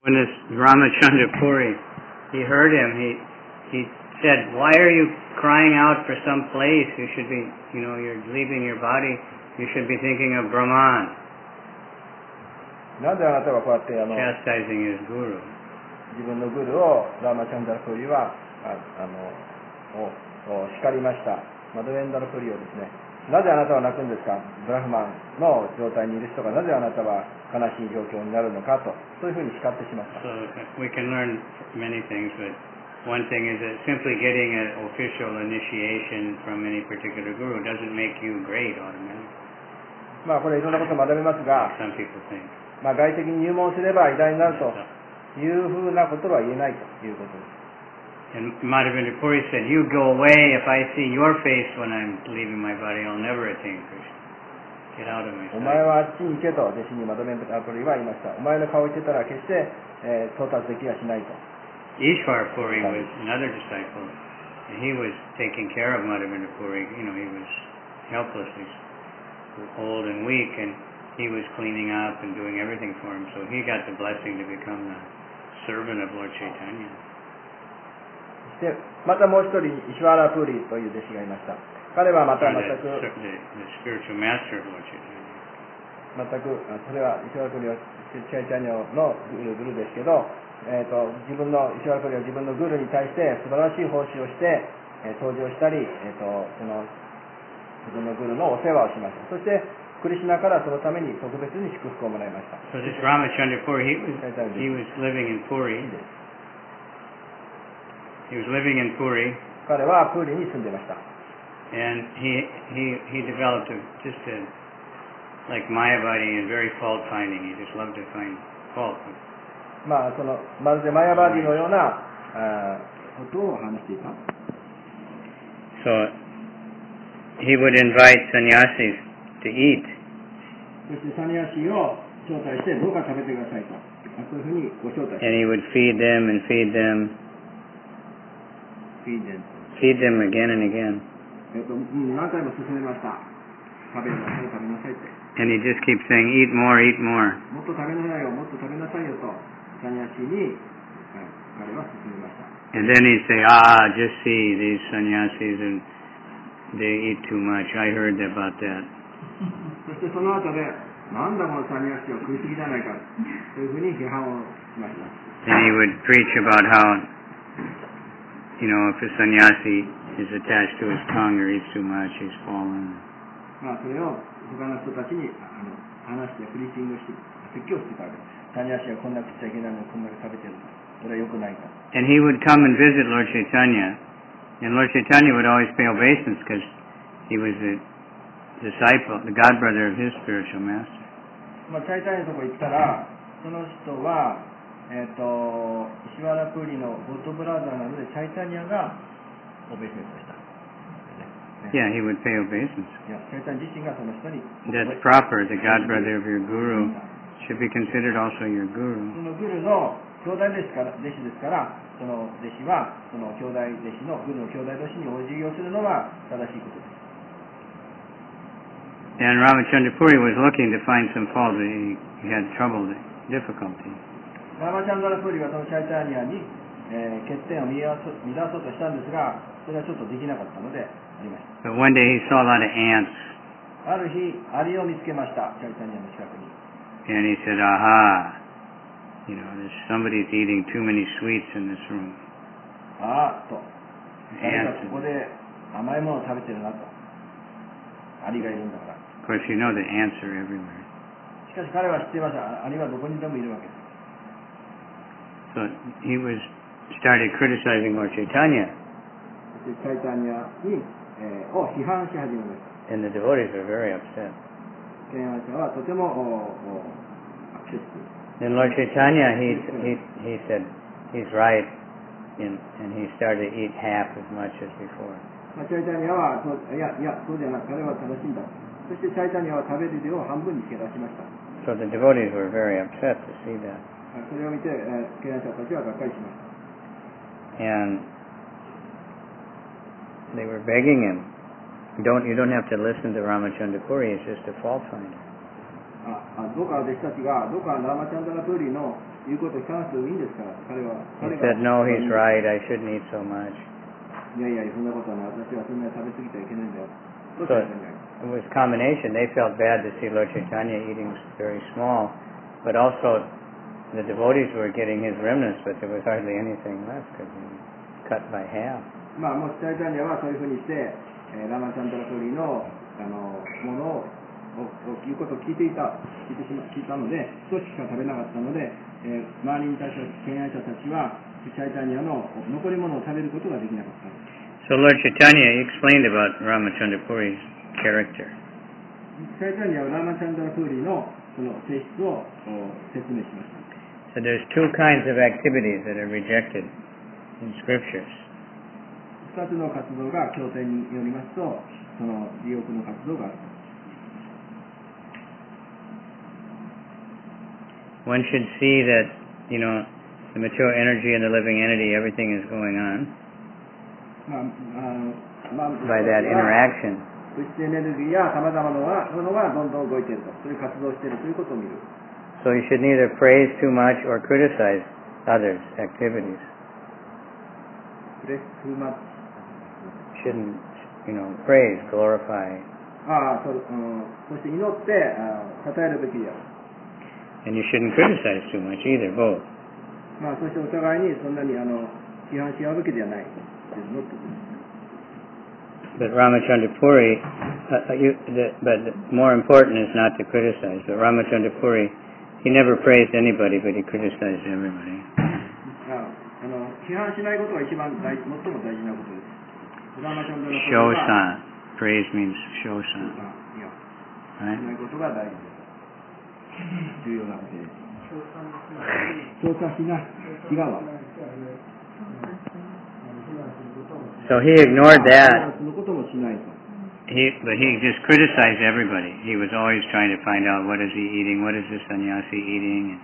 When this Ramachandra Puri, he heard him, he said, "Why are you crying out for some place? You should be, you're leaving your body. You should be thinking of Brahman." なぜあなたはこうやって chastising his guru. 自分のグルをラーマチャンダラプリは叱りました。マドレンダラプリをですね、なぜあなたは泣くんですか。ブラフマンの状態にいる人がなぜあなたは悲しい状況になるのかと、そういうふうに叱ってしまった。 So we can learn many things, but one thing is that simply getting an official initiation from any particular guru doesn't make you great automatically. これいろんなことを学べますが、 Some people think. 外的に入門すれば偉大になるというふうなことは言えないということです。 And Madhavendra Puri said, "You go away. If I see your face when I'm leaving my body, I'll never attain Krishna. Get out of my お前 sight." はあっちに行けと弟子にマドレンダラプリは言いました。お前の顔を言ってたら決して、到達できはしないと。 Ishwar Puri was another disciple, and he was taking care of Madhavendra Puri. He was helpless. He's old and weak, and he was cleaning up and doing everything for him. So he got the blessing to become the servant of Lord Chaitanya. そしてまたもう一人イシュワラプーリという弟子がいました。彼はまた The 全く spiritual master of Lord Chaitanya. それはイシュワラプーリはチャイタニャのグルですけど、自分のイシュワラプーリは自分のグルに対して素晴らしい奉仕をして、登場したり、その自分のグルのお世話をしました。そしてクリシュナからそのために特別に祝福をもらいました。 So this Ramachandra Puri, he was living in Puri. He was living in Puri, 彼はプーリに住んでいました。 and he developed just like Mayavadi and very fault finding. He just loved to find fault. まるでマヤバーディのようなことを話していた。 So he would invite sannyasis to eat. そしてサニヤシを招待してどうか食べてくださいと、そういうふうにご招待し And he would feed them and feed them, feed them again and again. 何回も勧めました。食べなさい、食べなさいって。 And he just keeps saying, "Eat more, eat more." もっと食べなさいよ、もっと食べなさいよと、サニヤシに彼は勧めました。 And then he'd say, "Just see these sannyasis, and they eat too much. I heard about that." そしてその後で、なんだこのサニヤシを食いすぎじゃないかというふうに批判をしました。 And he would preach about how, if a sannyasi is attached to his tongue or eats too much, he's fallen. それを他の人たちに話してフリーチングして説教してたわけです。サニヤシはこんな食っちゃいけないのにこんなに食べてると。それは良くないと。 And he would come and visit Lord Chaitanya, and Lord Chaitanya would always pay obeisance because he was a disciple, the godbrother of his spiritual master. チャイタニャのとこ行ったら、その人は、イシュワラプーリのゴッドブラザーなので、チャイタニャがオベイセンスをした。 Yeah, he would pay obeisance. チャイタニャ自身がその人に。 That's proper. The godbrother of your guru should be considered also your guru. そのグルの兄弟弟子ですから、その弟子は、その兄弟弟子の、グルの兄弟弟子にお辞儀をするのが正しいことです。 And Ramachandra Puri was looking to find some fault. He had trouble, difficulty. ラマチャンダラプーリはそのチャイタニャに、欠点を見出そうとしたんですが、それはちょっとできなかったのでありました。 But one day he saw a lot of ants. ある日、アリを見つけました、チャイタニャの近くに。 And he said, "Aha, somebody's eating too many sweets in this room." と、誰かここで甘いものを食べてるなと。アリがいるんだから。 Of course, the ants are everywhere. しかし彼は知っていました。アリはどこにでもいるわけです。 So he started criticizing Lord Chaitanya. そしてチャイタニャを批判し始めました。 And the devotees were very upset. 敬愛者はとてもアクセスする。 Then Lord Chaitanya, he said, he's right, and he started to eat half as much as before. チャイタニャは、いや、そうじゃない、彼は正しいんだ。そしてチャイタニャは食べる量を半分に減らしました。 So the devotees were very upset to see that. それを見て、敬愛者たちはがっかりしました。 And they were begging him, you don't have to listen to Ramachandra Puri, he's just a fault finder. どうか弟子たちが、どうかラマチャンダラプーリの言うことを聞かなくてもいいんですから、彼 He が said, no, he's right, I shouldn't eat so much. いやいや、そんなことはない、私はそんなに食べ過ぎてはいけないんだよ。と So 言ったんじゃない。 it was combination. They felt bad to see Lord Chaitanya eating very small, but also the devotees were getting his remnants, but there was hardly anything left because he was cut by half. まあ、もしチャイタニアはそういうふうにして、ラマチャンドラプリのものを言うことを聞いたので、少ししか食べなかったので、周りに対する敬愛者たちはチャイタニアの残り物を食べることができなかった。 So Lord Chaitanya explained about Ramachandra Puri's character. チャイタニアはラマチャンドラプリのその性質を説明しました。 So there's two kinds of activities that are rejected in scriptures. 2つの活動が経典によりますと、その利欲の活動がある。 One should see that, the material energy and the living entity, everything is going on まあ by that interaction. 物質エネルギーやさまざまなものがどんどん動いていると、そういう活動をしているということを見る。 So you should neither praise too much or criticize others' activities. プレスフーマ Shouldn't, praise, glorify. そして祈って称えるべきである。 And you shouldn't criticize too much either, both. そしてお互いにそんなに批判し合うべきではない。 But Ramachandra Puri, but more important is not to criticize. But Ramachandra Puri, he never praised anybody, but he criticized everybody. 批判しないことが最も大事なことです。ラマチャンドラプリ Shosan. Praise means shosan. いや、 Right? しないことが大事です。重要なことです。調査しない。違うわ。 So he ignored that. そのこともしないと。 But he just criticized everybody. He was always trying to find out what is he eating, what is this sannyasi eating.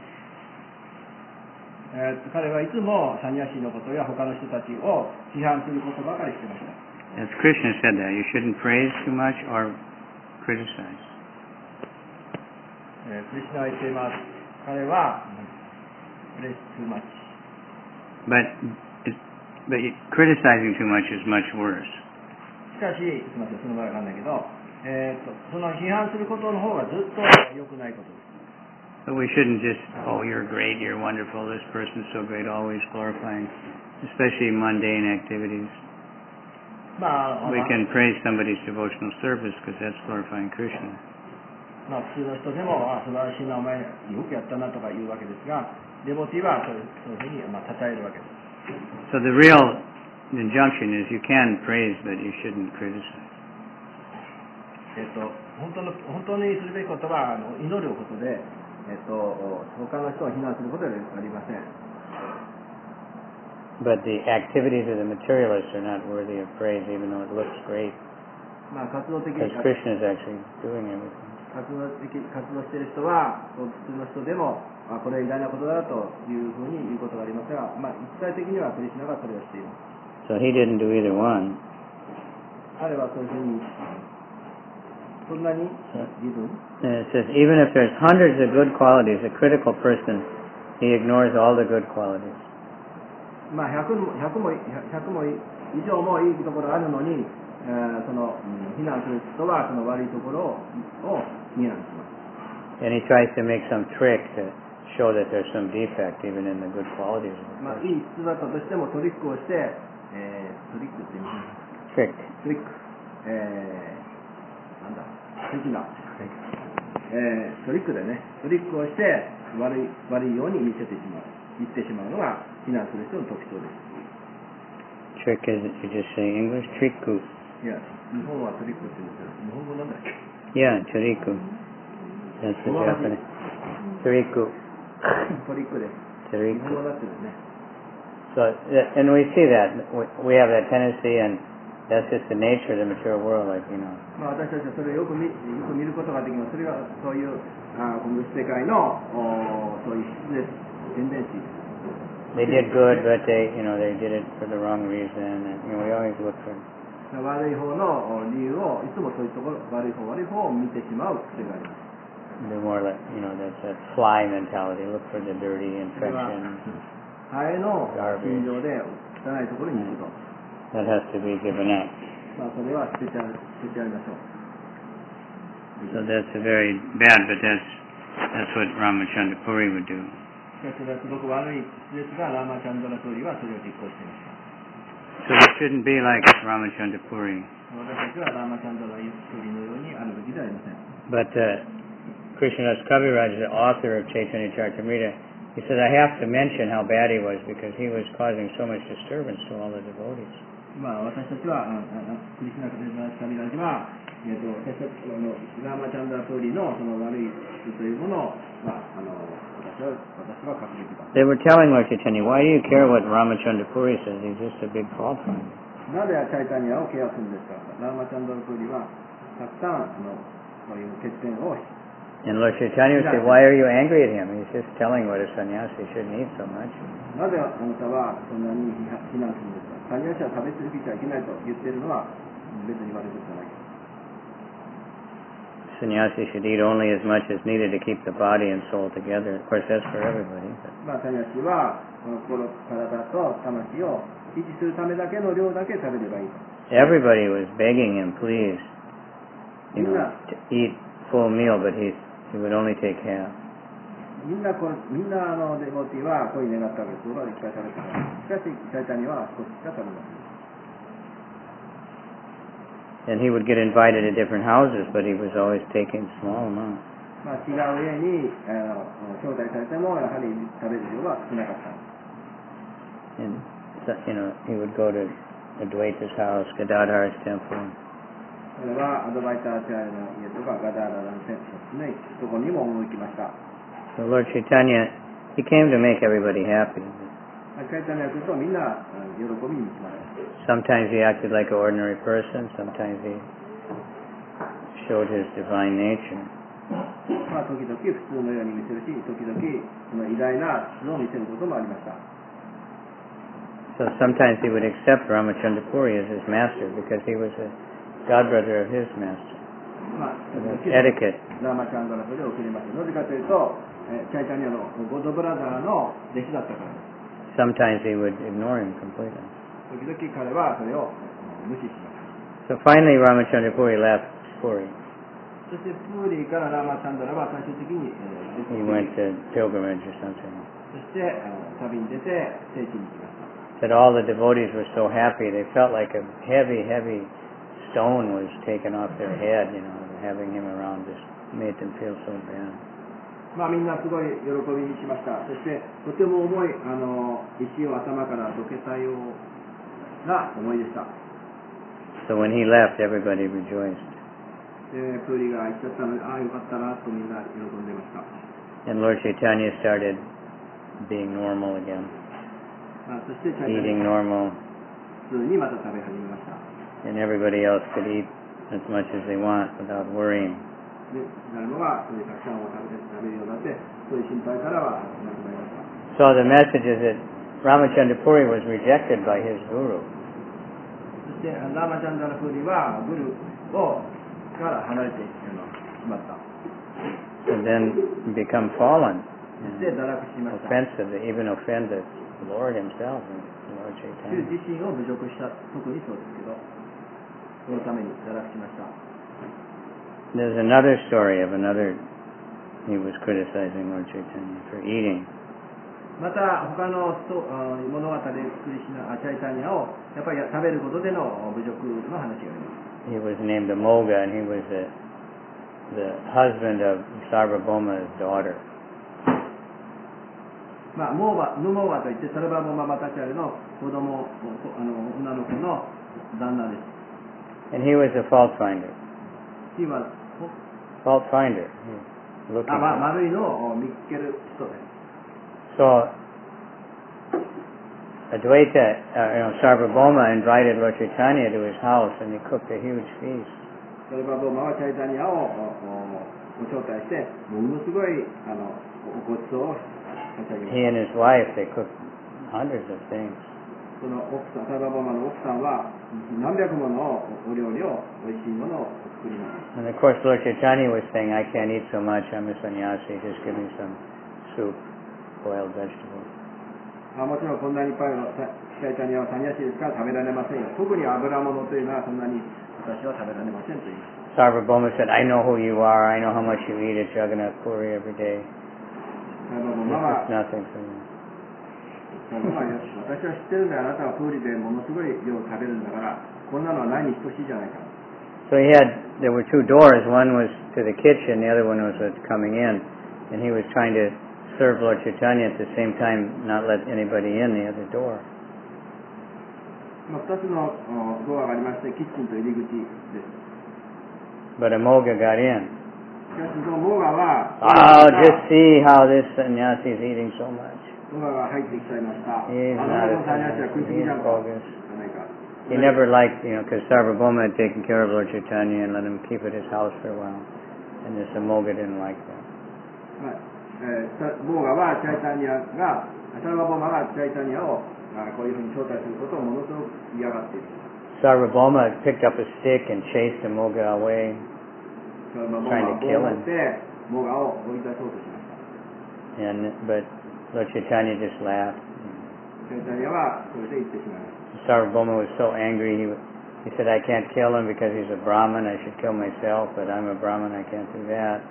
彼はいつもサニヤシのことや他の人たちを批判することばかりしてました。 As Krishna said that, you shouldn't praise too much or criticize. クリシュナは言っています。彼はプレストゥーマッチ。 But criticizing too much is much worse. しかし、すみません、その場合はわかんないけど、その批判することの方がずっと良くないことです。 But we shouldn't just, oh, you're great, you're wonderful, this person's so great, always glorifying, especially mundane activities. We can praise somebody's devotional service because that's glorifying Krishna. 普通の人でも素晴らしいな、お前よくやったなとか言うわけですが、デボティはそういうふうに称えるわけです。 So the real injunction is you can praise, but you shouldn't criticize. 本当にするべきことは祈ることで、他の人を非難することではありません。 But the activities of the materialists are not worthy of praise, even though it looks great. 活動的 Because Krishna is actually doing everything. 活動している人は普通の人でもこれは偉大なことだというふうに言うことがありますが、実際的にはクリシュナがそれをしています。 So he didn't do either one. 彼はそういうふうにそんなに自分 And it says, even if there's hundreds of good qualities, a critical person, he ignores all the good qualities. 100も以上もいいところがあるのに、非難する人はその悪いところを非難します。 And he tries to make some trick to show that there's some defect even in the good qualities of the い person. い人だったとしてもトリックをして、トリックって言います。 Trick. トリック、なんだ、的な、トリックでね、トリックをして悪いように見せてしまう、言ってしまうのが非難する人の特徴です。 Trick is, you just say English? Trikku. いや、日本はトリックって言うんですけど、日本語なんだっけ Yeah, Tariku. That's the Japanese. Tariku. トリックです。日本 Tariku. 語だってるね。 So, and we see that. We have that tendency, and that's just the nature of the material world, like, 私たちはそれをよく見ることができます。それがそういうこの世界のそういう質です。テンデンシー。 They did good, but they did it for the wrong reason, and we always look for. 悪い方の理由をいつもそういうところ悪い方を見てしまう癖があります。 They're more like, that's a fly mentality. Look for the dirty infection. ハエの心情で汚いところに行くと。 That has to be given up. それは捨てちゃいましょう。 So that's a very bad, but that's what Ramachandra Puri would do. それはすごく悪いですが、ラーマチャンドラプーリはそれを実行していました。 So we shouldn't be like Ramachandra Puri. 私たちはラーマチャンドラプーリのようにあるべきではありません。 But Krishnadas Kaviraj, the author of Chaitanya Charitamrita, he said, I have to mention how bad he was because he was causing so much disturbance to all the devotees. 私たちは、クリスナ・カビラジは、私たちラーマチャンドラプーリのその悪い質というものを、私は書くべきだ。 They were telling Lord Chaitanya, why do you care what Ramachandra Puri says? He's just a big fault finder. なぜチャイタニアをケアするんですか。ラーマチャンドラプーリはたくさんそういう欠点を And Lord Chaitanya would say, why are you angry at him? He's just telling what a sannyasi shouldn't eat so much. なぜあなたはそんなに非難するんですか。サニヤシは食べ過ぎちゃいけないと言っているのは別に悪いことじゃない。 Sannyasi should eat only as much as needed to keep the body and soul together. Of course, that's for everybody. サニヤシは心、体と魂を維持するためだけの量だけ食べればいいと。 Everybody was begging him, please, to eat full meal, but he would only take half. みんなデボティはこういう願ったわけです。僕はいっぱい食べたから。しかし、チャイタニアは少ししか食べません。 And he would get invited to different houses, but he was always taking small amounts. 違う家に招待されてもやはり食べる量は少なかった。 And he would go to Advaita's house, Gadadhar's temple. それはアドバイターチャーの家とかガダーラのセンスですね。そこにも赴きました。 So Lord Chaitanya, he came to make everybody happy. チャイタニア来るとみんな喜びに来ました。 Sometimes he acted like an ordinary person. Sometimes he showed his divine nature. 時々普通のように見せるし、時々その偉大な質を見せることもありました。 So sometimes he would accept Ramachandra Puri as his master because he was a godbrother of his master. Etiquette. ラーマチャンドラプで送りました。なぜかというと、チャイタニアのゴッドブラザーの弟子だったからです。 Sometimes he would ignore him completely. 時々彼はそれを無視しました。 So finally Ramachandra Puri left Puri. そしてプーリーからラーマチャンドラは最終的に He went to pilgrimage or something. そして旅に出て聖地に行きました。 That all the devotees were so happy. They felt like a heavy stone was taken off their head, having him around just made them feel so bad. みんなすごい喜びにしました。そしてとても重い石を頭からどけたような思いでした。 So when he left, everybody rejoiced. プーリーが行っちゃったので、よかったなとみんな喜んでいました。 And Lord Chaitanya started being normal again. そしてチャイタニア Eating normal. 普通にまた食べ始めました。 And everybody else could eat as much as they want without worrying. 誰もがそれたくさんを食べるようになって、そういう心配からはなくなりました。 So the message is that Ramachandra Puri was rejected by his guru. そしてラーマチャンダラプーリーはグルから離れてしまった。 And then become fallen. そして堕落しました。 Offensive, they even offend the Lord himself and Lord 主 Chaitanya. 自身を侮辱した、特にそうですけど、そのために堕落しました。 There's another story of another, he was criticizing Lord Chaitanya for eating. また他の物語でチャイタニアをやっぱり食べることでの侮辱の話があります。 He was named Amoga, and he was the husband of Sarvabhauma's daughter. モモワといってサルバボマバタチャルの子供、女の子の旦那です。 And he was a fault finder. He was fault finder. Looking for. 悪いのを見つける人です。 So Advaita, Sarvabhauma invited Lord Chaitanya to his house, and he cooked a huge feast. サルバボマはチャイタニアをご招待して、ものすごいごちそうを差し上げました。 He and his wife, they cooked hundreds of things. その奥さん、サルバボマの奥さんは何百ものお料理を、美味しいものを作ります。 And of course, Lord Chaitanya was saying, I can't eat so much, I'm a sannyasi, just give me some soup, boiled vegetables. もちろんこんなにいっぱいのチャイタニアはサニヤシですから食べられませんよ。特に油物というのはそんなに私は食べられませんと言いました。 Sarvabhauma said, I know who you are, I know how much you eat at Jagannath Puri every day. サルバボマは It's nothing for me. 私は知ってるんだよ、あなたはプーリでものすごい量食べるんだから、こんなのは何に等しいじゃないか。 So there were two doors, one was to the kitchen, the other one was coming in, and he was trying to serve Lord Chaitanya at the same time, not let anybody in the other door. 2つのドアがありまして、キッチンと入り口です。 But Amoga got in. しかし、そのモーガは、 Oh, just see how this sannyasi is eating so much. モーガが入ってきちゃいました。 He's あ not の a サニヤシは食いすぎじゃんか。 bogus. じゃないか。 He never liked, because Sarvabhauma had taken care of Lord Chaitanya and let him keep at his house for a while. And this Amoga didn't like that. モーガはチャイタニアが、サルバボマがチャイタニアをこういうふうに招待することをものすごく嫌がっている。 Sarvabhauma picked up a stick and chased Amoga away, サルバボマ trying は to kill 棒を him. 持ってモーガを追い出そうとしました。 But Lord Chaitanya just laughed. チャイタニアはそれで行ってしまいました。 Sarvabhauma was so angry, he said, I can't kill him because he's a Brahmin, I should kill myself, but I'm a Brahmin, I can't do that.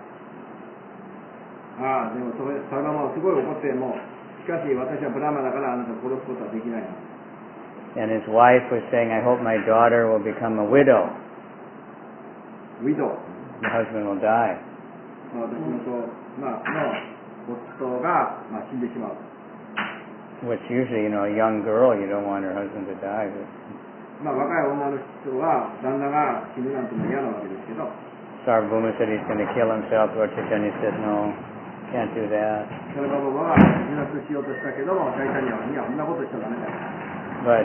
でもそれサルバボマはすごい怒っても、しかし私はブラマだからあなたを殺すことはできない。 And his wife was saying, I hope my daughter will become a widow. ウィドウ。 The husband will die. 私の夫が死んでしまう。 Which usually, a young girl, you don't want her husband to die. But 若い女の人は旦那が死ぬなんての嫌なわけですけど、 Sarvabhauma said he's going to kill himself. Lord Chaitanya said, no, can't do that. サルバボマは自殺しようとしたけども、チャイタニアはいや、そんなことしちゃダメだよ。 But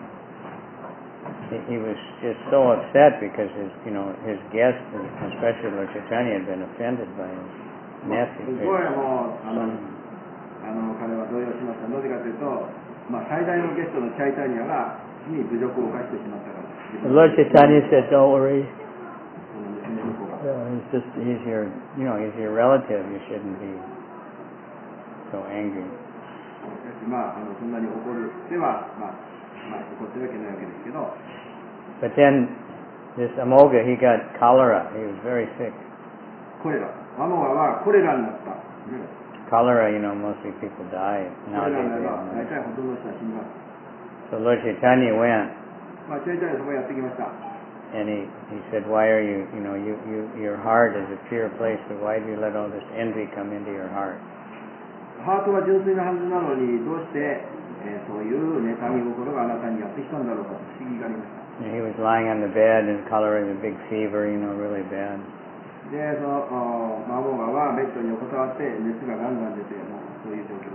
he was just so upset because his guest, especially Lord Chaitanya, had been offended by his nephew. すごいもう彼は動揺しました。なぜかというと、最大のゲストのチャイタニアが死に侮辱を犯してしまったから。 Lord Chaitanya said, don't worry. 娘の子が He's your relative. You shouldn't be so angry. そんなに怒るでは、怒ってはいけないわけですけど。 But then this Amoga, he got cholera. He was very sick. コレラ。アモガはコレラになった。 Cholera, mostly people die コレラ nowadays. になれば、大体ほとんどの人は死にます。 So Lord Chaitanya went, チャイタニアそこへやってきました。 and he said, why are you, your heart is a pure place, but why do you let all this envy come into your heart? ハートは純粋なはずなのに、どうして、そういう妬み心があなたにやってきたんだろうかと不思議がありました。 And he was lying on the bed, and cholera was a big fever, really bad. で、そのマモガはベッドに横たわって熱がガンガン出て、そういう状況です。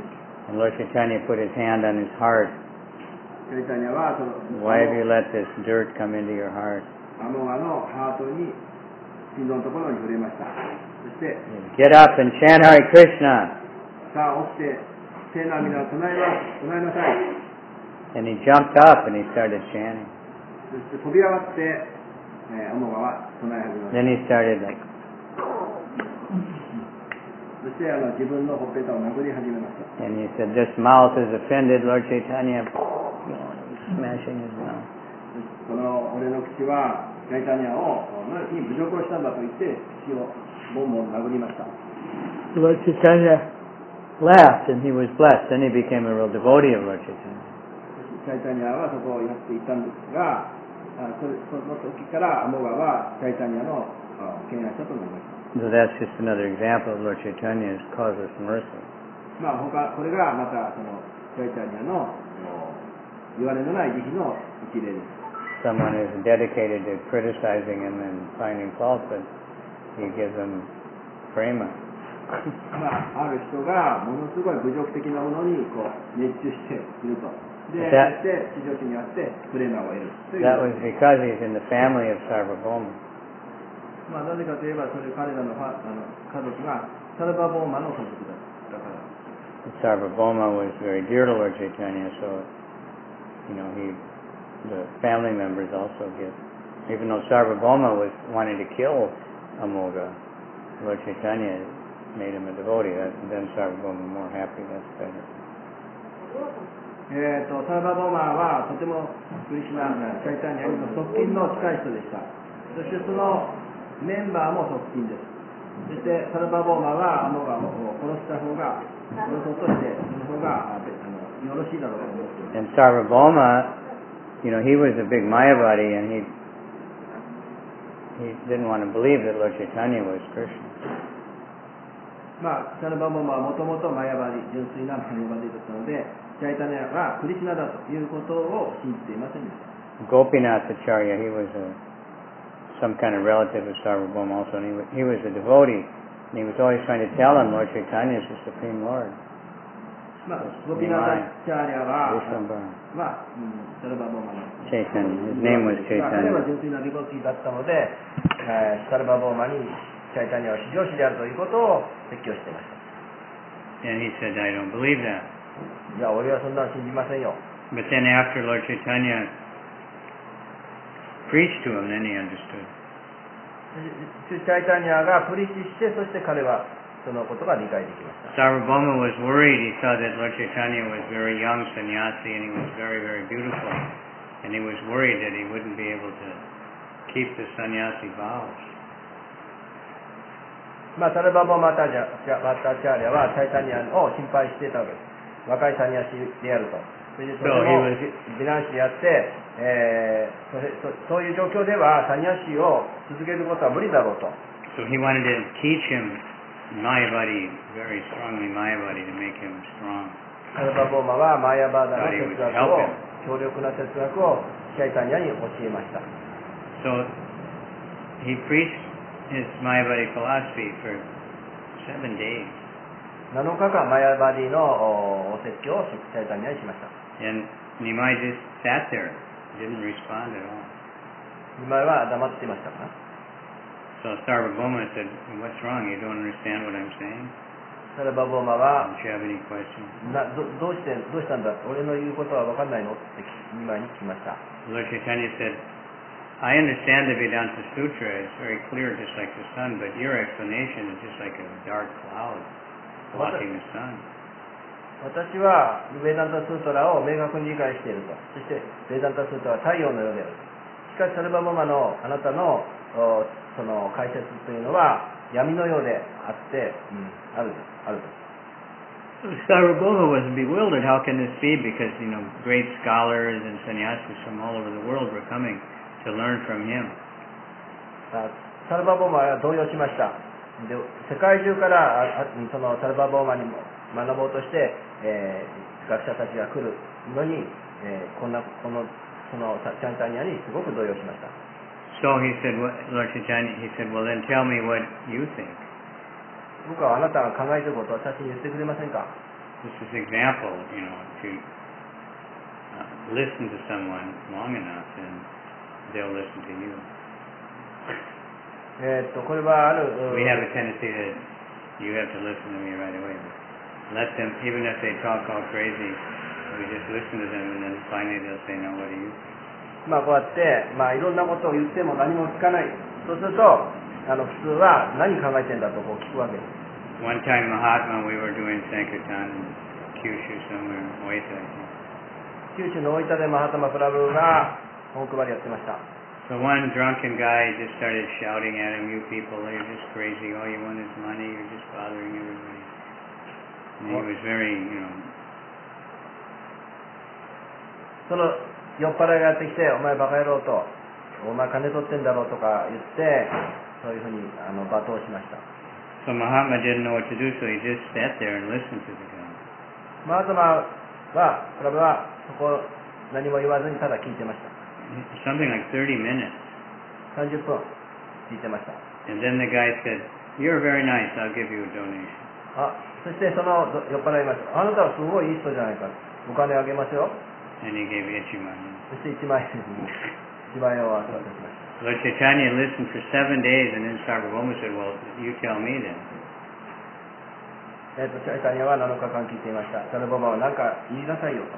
And Lord Chaitanya put his hand on his heart. チャイタニアはその Why have you let this dirt come into your heart? マモガのハートに、心臓のところに触れました。そして、 Get up and chant Hare Krishna. さあ起きて、聖なる皆を唱えなさい。 And he jumped up and he started chanting. そして飛び上がって、アモガは唱え始めました。 Then he started like, そして自分のほっぺたを殴り始めました。 and he said, this mouth is offended, Lord Chaitanya. Smashing his mouth. この俺の口はチャイタニアをに侮辱をしたんだと言って口をボンボン殴りました。 Lord Chaitanya laughed and he was blessed. Then he became a real devotee of Lord Chaitanya. チャイタニアはそこをやっていたんですが、その時からアモガはチャイタニアの敬愛者となりました。 So that's just another example of Lord Chaitanya's causeless mercy. これがまたそのチャイタニアの言われのない慈悲の一例です。 Someone is dedicated to criticizing him and finding fault, but he gives them prema. ある人がものすごい侮辱的なものに熱中していると。で、そして至上主にあってプレマを得る。 That was because he's in the family of Sarvabhauma. なぜかといえば、それ彼らの家族がサルバボーマの家族だったから。 Sarvabhauma was very dear to Lord Chaitanya, so the family members also give. Even though Sarvabhauma was wanting to kill Amoga, Lord Chaitanya made him a devotee. Then Sarvabhauma more happy. That's better. サルバボーマーはとてもクリシュナチャイタニアにも側近の近い人でした。そしてそのメンバーも側近です。そしてサルバボーマーはアモガを殺した方が、殺そうとしてその方がよろしいだろうと思っています。 And Sarvabhauma, he was a big Mayavadi, and he didn't want to believe that Lord Chaitanya was Krishna. サルバボーマーはもともとマヤバディ、純粋なマヤバディだったので、チャイタニアはクリシュナだということを信じていませんでした。 Gopinath Acharya, he was some kind of relative of Sarvabhauma also, and he was a devotee, and he was always trying to tell him Lord Chaitanya is the Supreme Lord. ゴピナタチャーリアは、 Vishwambara. サルバボーマーの Chaitanya. His name was 彼は Chaitanya. 純粋なディボティだったので、サルバボーマーにチャイタニアは至上主であるということを説教していました。 And he said, I don't believe that. いや、俺はそんなの信じませんよ。 But then after Lord Chaitanya preached to him, then he understood. チャイタニアがプリーチして、そして彼はそのことが理解できました。 Sarvabhauma was worried. He saw that Lord Chaitanya was very young sannyasi, and he was very, very beautiful. And he was worried that he wouldn't be able to keep the sannyasi vows. サルバボーマタチャーリアはチャイタニアを心配していたわけです。若いサニヤシであると。それでそれも美男子であって、そういう状況ではサニヤシを続けることは無理だろうと。 So he wanted to teach him Mayavadi, very strongly Mayavadi, to make him strong. サルバボーマはマヤバーダの哲学を、強力な哲学をチャイタニアに教えました。 So he preached his Mayavadi philosophy for 7 days. 7日間マヤバディのお説教をチャイタニアにしました。 And Nimai just sat there, didn't respond at all. ニマイは黙っていましたかな。 So Sarvabhauma said, what's wrong? You don't understand what I'm saying? サルバボーマは Don't you have any questions? どうしたんだ、俺の言うことは分かんないのってニマイに聞きました。 Lord Chaitanya said, I understand the Vedanta Sutra. It's very clear, just like the sun, but your explanation is just like a dark cloud blocking the sun. 私はベダンタスートラを明確に理解していると。そしてベダンタスートラは太陽のようである。しかしサルバボーマのあなたのその解説というのは闇のようであって、あると。 Sarvabhauma was bewildered. How can this be? Because, great scholars and sannyasis from all over the world were coming to learn from him. サルバボーマは動揺しました。で、世界中からそのサルバボーマにも学ぼうとして、学者たちが来るのに、そのチャイタニアにすごく動揺しました。 So he said, Lord Chaitanya, he said, well then tell me what you think. 僕はあなたが考えていることを私に言ってくれませんか。 This is example, to listen to someone long enough and they'll listen to you. これはある。 We have a tendency that you have to listen to me right away. Let them, even if they talk all crazy, we just listen to them and then finally they'll say, no, what do you think? こうやって、いろんなことを言っても何も聞かない。そうすると、普通は何考えてんだとこう聞くわけです。 One time Mahatma, we were doing Sankirtan in Kyushu somewhere, Oita, I think. 九州の大分でマハタマプラブが本配りやってました。 So one drunken guy just started shouting at him, you people, you're just crazy, all you want is money, you're just bothering everybody. And he was very, その酔っ払いがやってきて、お前バカ野郎と、お前金取ってんだろうとか言って、そういうふうに罵倒しました。 so Mahatma didn't know what to do, so he just sat there and listened to the guy. マハタマは、プラブはそこ何も言わずにただ聞いてました。 Something like 30 minutes. 30分聞いてました。 And then the guy said, you're very nice, I'll give you a donation. そしてその酔っ払いました。あなたはすごいいい人じゃないか。お金あげますよ。 And he gave Ichimani. そして1万円を渡しました。 Lord Chaitanya listened for 7 days, and then Sarvabhauma said, well, you tell me then. チャイタニアは7日間聞いていました。サルババは何か言いなさいよと。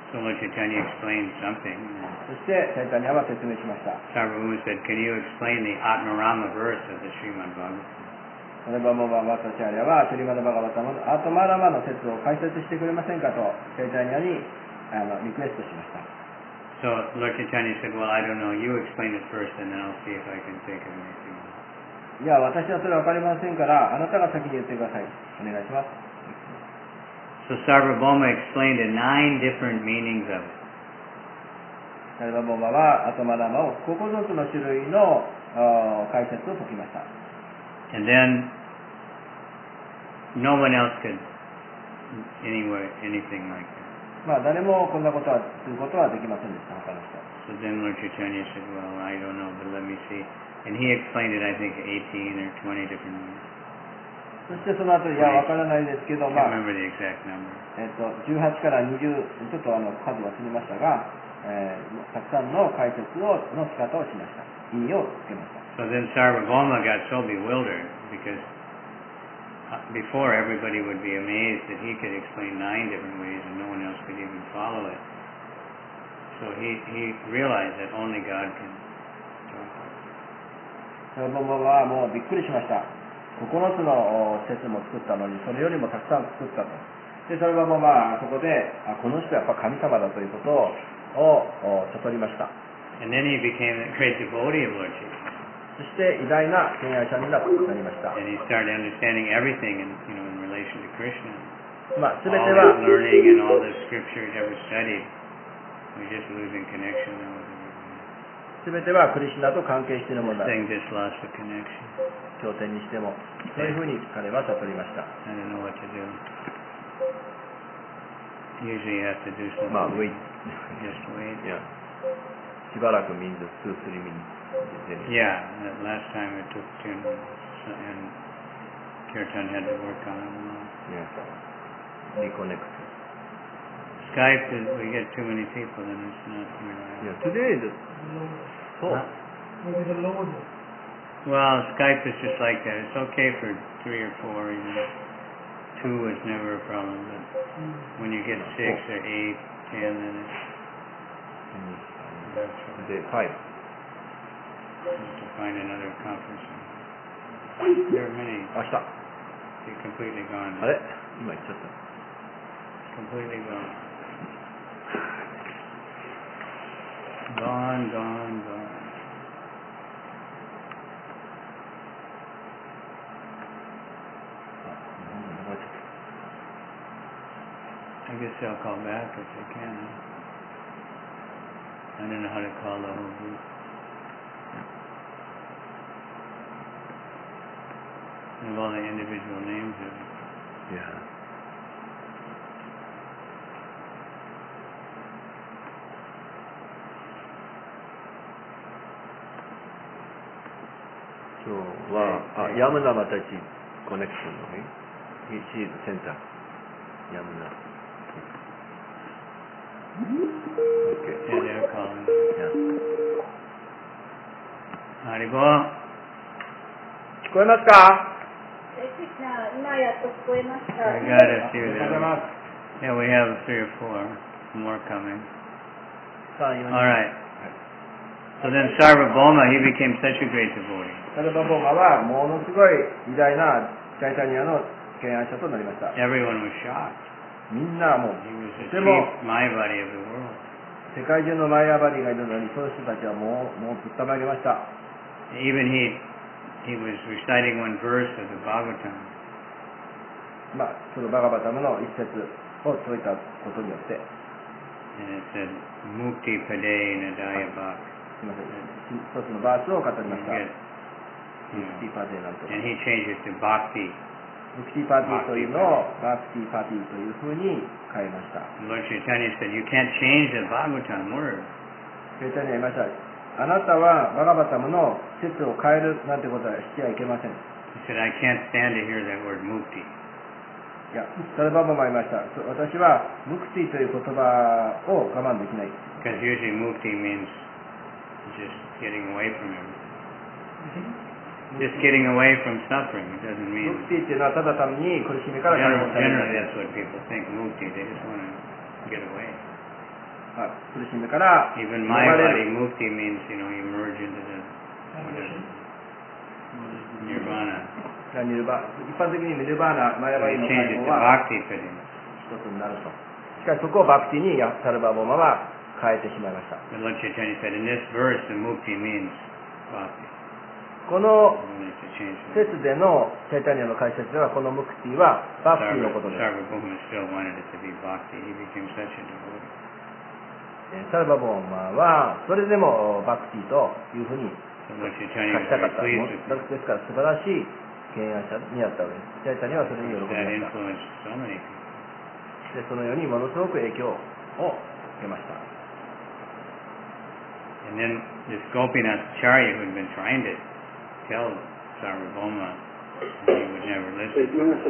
So Lord Chaitanya explained something. そしてチャイタニアは説明しました。 Sarvabhauma said, can you explain the Atmarama verse of the Srimad Bhagavatam? サルバモババタチャリアはシュリマダバガバタのアートマラマの説を解説してくれませんかとチャイタニアにリクエストしました。 So Lord Chaitanya said, well, I don't know. You explain it first, and then I'll see if I can think of anything. いや、私はそれ分かりませんから、あなたが先に言ってください。お願いします。 So Sarvabhauma explained the 9 different meanings of it. サルバモバはアートマラマを9つの種類の解説を説きました。 And then no one else could anything like that. まあ誰もこんなことはすることはできませんでした、他の人。 So then Lord Chaitanya said, well, I don't know, but let me see. And he explained it, I think, 18 or 20 different ways. そしてその後、いや、わからないですけど、 I ま can't あ、 remember the exact number. 18から20、ちょっと数忘れましたが、たくさんの解説の仕方をしました。意味をつけました。 So then Sarvabhauma got so bewildered because before everybody would be amazed that he could explain 9 different ways and no one else could even follow it. So he realized that only God can talk. サルバモはもうびっくりしました。9つの説も作ったのに、それよりもたくさん作ったと。で、サルバモはそこで、この人はやっぱ神様だということを悟りました。 And then he became a great devotee of Lord Chaitanya. そして偉大な敬愛者になりました。 And he started understanding everything in relation to Krishna. まあ、すべて All は his learning and all the scripture he'd ever studied was just losing connection now with everything. すべてはクリシュナと関係しているものだ。 This thing just lost the connection. 経典にしても、そういうふうに彼は悟りました。 I don't know what to do. Usually you have to do something. まあ、wait. Just wait. Yeah. しばらく means 2-3 minutes. Yeah, that last time it took 10 minutes, and Kirtan had to work on it a lot. Yeah. Reconnect. Skype, we get too many people, then it's not reliable. Yeah. Today the Huh? Maybe the load. Well, Skype is just like that. It's okay for 3 or 4, even 2 is never a problem, but when you get 6 or 8, 10, then it's that's what the 5. you have to find another conference. There are many. 明日。 They're completely gone. あれ今言っちゃった。 Completely gone. Gone, gone, gone. I guess they'll call back if they can. I don't know how to call the whole group. Of all the individual names of it. Yeah. So, は、ヤムナまたちコネクションのね。She is center. ヤムナ。Okay. Yeah, they're calling. Yeah. Haribo. 聞こえますか？ 今やっと聞こえました。 We got a あ few りがとうござい there. ます。 Yeah, we have 3 or 4 more coming. 3、4人。 All right. So then Sarvabhauma, he became such a great devotee. サルバボマはものすごい偉大なチャイタニアの敬愛者となりました。 Everyone was shocked. みんなもう He was the とても chief Mayavadi of the world. 世界中のマイアバディがいるのに、その人たちはもうぶったまげました。 Even he was reciting one verse of the Bhagavatam. まあ、そのバガバタムの一節を解いたことによって、 And it said, Mukti Pade Nadaya Bhak. すみません、一つのバースを語りま You した。 get, ムクティパーティーなんとか。 and he changed it to Bhakti. ムクティパーティーというのをバークティーパーティーというふうに変えました。 Lord Chaitanya said, you can't change the Bhagavatam word. チャイタニア言いました。あなたはバガバタムの説を変えるなんてことはしてはいけません。 He said, I can't stand to hear that word Mukti. いや、サルババも言いました。私はムクティという言葉を我慢できない。 Because usually Mukti means just getting away from everything. Just getting away from suffering. It doesn't ム mean... クティっていうのはただ単に苦しみから解放される。 Generally, that's what people think, Mukti. They just want to get away. 苦しみから Even 逃 my れ body, る。 mukti means, you emerge into the whatever, nirvana. 一般的にニルバーナ、マヤ So バ he イの changed 解 it 放 to は bhakti for him. 一つになると。しかしそこをバクティにサルバボーマは変えてしまいました。 But Lord Chaitanya said, in this verse, the mukti means bhakti. この He wanted to change it. 説でのチャイタニアの解説ではこのムクティはバクティのことです。 Sarvabhauma still wanted it to be bhakti. He became such a devotee. サルバボーマはそれでもバクティというふうに So Lord 書 Chaitanya き was たか very った。 pleased with ですから素晴らしい敬愛者になったわけです。チャイタニアはそれに喜び that. ました。 Influenced so many people. でそのようにものすごく影響を受けました。 And then this Gopinath Acharya who had been trying to tell Sarvabhauma, and he would never listen.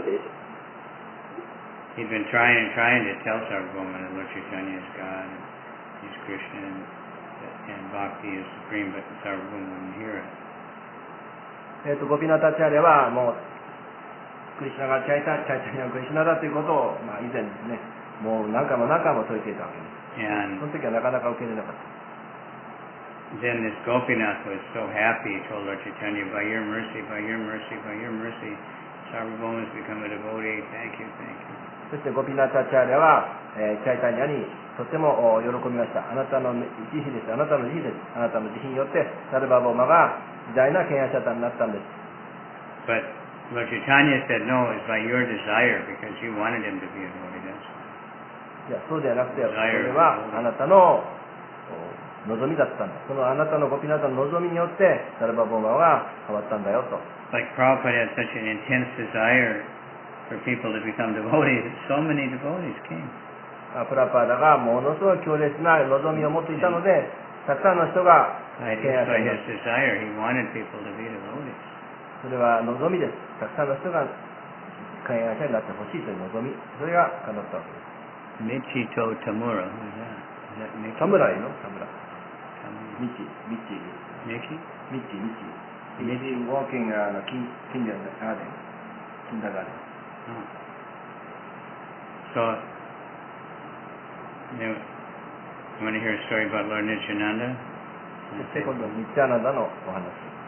He'd been trying to tell Sarvabhauma that Lord Chaitanya is God, and he's Krishna, and Bhakti is supreme, but Sarvabhauma wouldn't hear it. ゴピナタチャーリャはもうクリシュナがチャイタニアがクリシュナだということを、以前ですね、もう何回も説いていたわけです。 And その時はなかなか受け入れなかった。 then this Gopinath was so happy, he told Lord Chaitanya, by your mercy, Sarvabhauma has become a devotee, thank you. そしてゴピナタチャーリャは、チャイタニアにとても喜びました。あなたの慈悲です。あなたの慈悲です。あなたの慈悲によってサルバボーマが偉大な敬愛者になったんです。 But Lord Chaitanya said, no, it's by your desire, because you wanted him to be a devotee, that's why. いや、そうではなくて、それはあなたの望みだったんだ。そのあなたのゴピナタの望みによってサルバボーマが変わったんだよと。 Like Prabhupada had such an intense desire for people to become devotees, so many devotees came. プラパーダがものすごい強烈な望みを持っていたので、たくさんの人が By 敬愛者にな his った。 desire, he wanted people to be devotees. それは望みです。たくさんの人が敬愛者になってほしいという望み。それが叶ったわけです。 Michito Tamura, who's that? Is that Michi? サムライのサムライ。 Tamura. ミチ。 Michi? ミチ。ミチ。ウォーキングキンダガーデン。キンダガーデン。 Oh. So, you want to hear a story about Lord Nityananda? そして今度、ニッチャーナダのお話。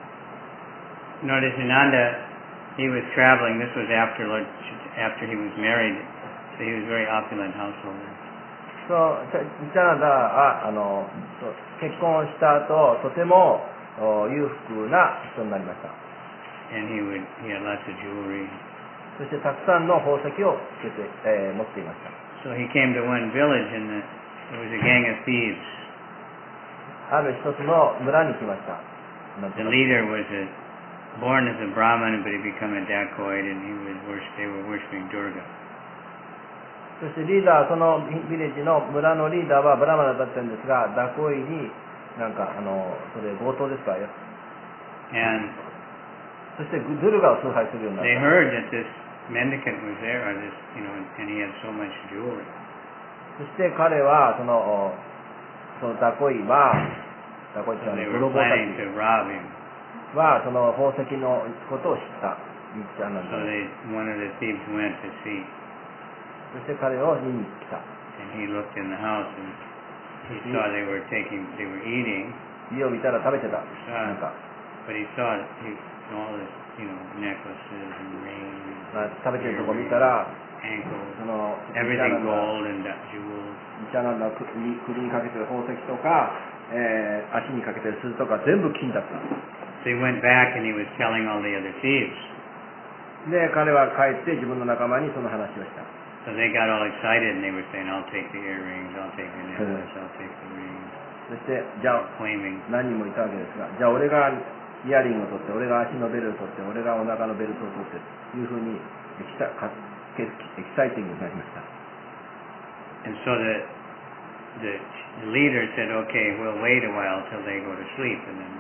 Lord Nityananda, he was traveling. This was after he was married, so he was a very opulent householder. そうニッチャーナダは結婚した後、とても裕福な人になりました。 And he had lots of jewelry. そしてたくさんの宝石をつけて、持っていました。 So he came to one village, and there was a gang of thieves. ある一つの村に来ました。 The leader was born as a Brahmin, but he became a dacoit, and they were worshiping Durga. そしてリーダー、そのビレッジの村のリーダーはブラマナだったんですが、ダコイにそれ強盗ですか。 And そしてドゥルガを崇拝するようになっ they た。 heard that this mendicant was there, and he had so much jewelry. そして彼はそのダコイはダコイって So they 泥 were 棒た planning ち to rob him. はその宝石のことを知ったニッチャーナン So ダ。 one of the thieves went to see, そして彼を見に来た。 and he looked in the house, and he saw they were eating, 家を見たら食べてた。なんか、 but he saw all this, necklaces and rings, 食べてるとこ見たら、 ankles, その everything gold and jewels. ニッチャーナンダの首にかけてる宝石とか、足にかけてる鈴とか全部金だった。 So he went back and he was telling all the other thieves. で、彼は帰って自分の仲間にその話をした。 So they got all excited and they were saying, I'll take the earrings, I'll take the necklace, I'll take the rings, そして、じゃあ、 claiming. 何人もいたわけですが、じゃあ俺がイヤリングを取って、俺が足のベルトを取って、俺がお腹のベルトを取ってというふうにエキサイティングになりました。 And so the leader said, okay, we'll wait a while till they go to sleep. And then